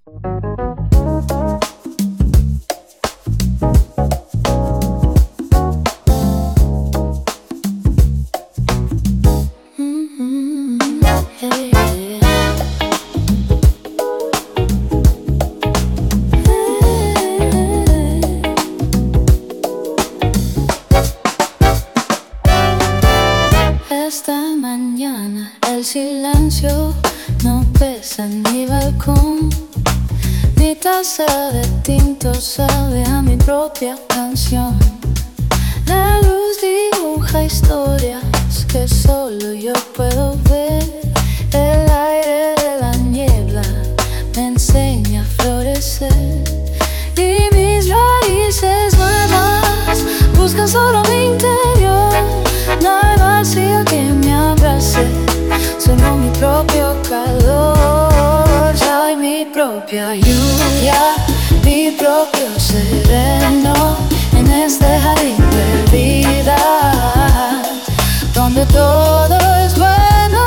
Esta mañana el silencio no pesa en mi balcón. Mi taza de tinto sabe a mi propia canción. La luz dibuja historias que solo yo puedo ver. El aire de la niebla me enseña a florecer. Y mis raíces nuevas buscan solo mi interior. No hay vacío que me abrace, solo mi propio calor. Soy mi propia lluvia, mi propio sereno, en este jardín de vida, donde todo es bueno.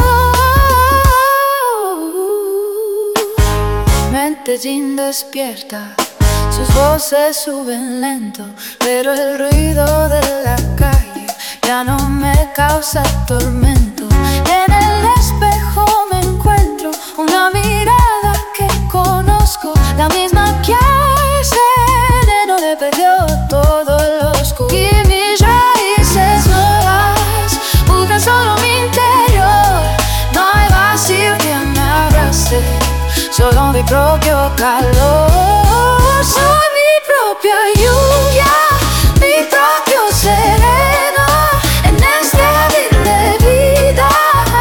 Medellín despierta, sus voces suben lento, pero el ruido de la calle ya no me causa tormento. En el espejo me encuentro una mirada que conozco, la misma que al sereno le perdió todo lo oscuro. Y mis raíces nuevas buscan solo mi interior. No hay vacío que me abrace, solo mi propio calor. Soy mi propia lluvia, mi propio sereno, en este jardín de vida,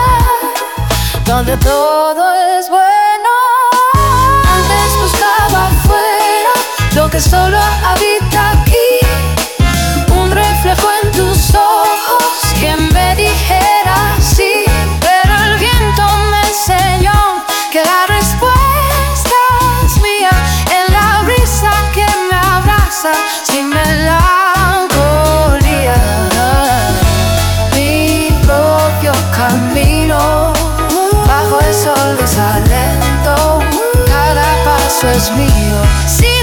donde todo es bueno. Antes buscaba afuera lo que solo habita aquí, un reflejo en tus ojos que me dijera sí. Pero el viento me enseñó que la respuesta es mía, en la brisa que me abraza sin melancolía. Mi propio camino bajo el sol desalento, cada paso es mío. Sí.